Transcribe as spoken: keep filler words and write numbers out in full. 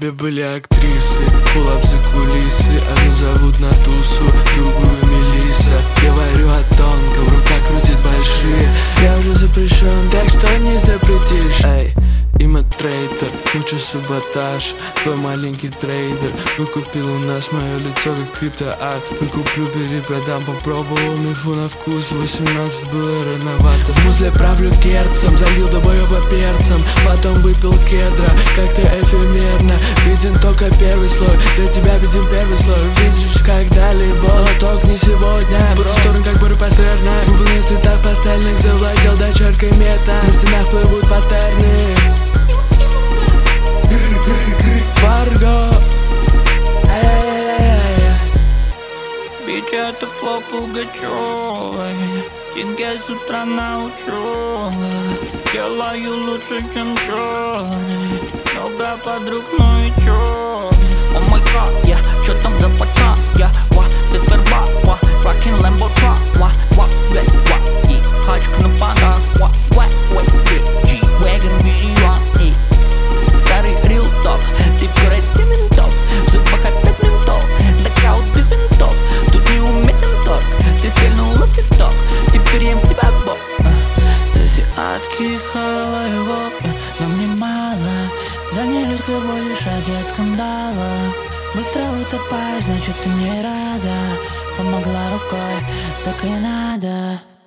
Обе были актрисы, пулап за кулисы. Одну зовут на тусу, другую Мелисса. Говорю о тонком, рука крутит большие. Я уже запрещен, так что не запретишь. Эй, имя трейдер, мучу саботаж. Твой маленький трейдер выкупил у нас мое лицо как криптоарт. Выкуплю, перепродам, попробовал мифу на вкус. Восемнадцать было рановато. В музле правлю керцем, залил долбоеба перцем. Потом выпил кедра, как-то эфемерно. Виден только первый слой, для тебя виден первый слой. Видишь когда-либо, лоток не сегодня. Буду в сторону как Барри Пастернак. В глубине цветах пастельных завладел дочеркой мета. На стенах плывут паттерны. Фарго. Бич, это флоу Пугачёвой. Деньги с утра на учёбе. Делаю лучше, чем Джонни. Много подруг, ну и чё? О май гад, я, чё там за пача? Я, ва, ты верба, ва, рокин Lambo truck, ва, ва, блядь, ва, и хачик на панах, ва, ва, ва, G-Wagon, миллион, и старый real talk, ты перед ментов, в зубах опять ментов, нокаут без винтов, тут не уместен торг, ты стрельнула в тикток, теперь ем с тебя бок. Соси адки хавай вопли, но мне мало, занялись с тобой лишь ради скандала. Быстро утопаешь, значит ты мне рада, помогла рукой, так и надо.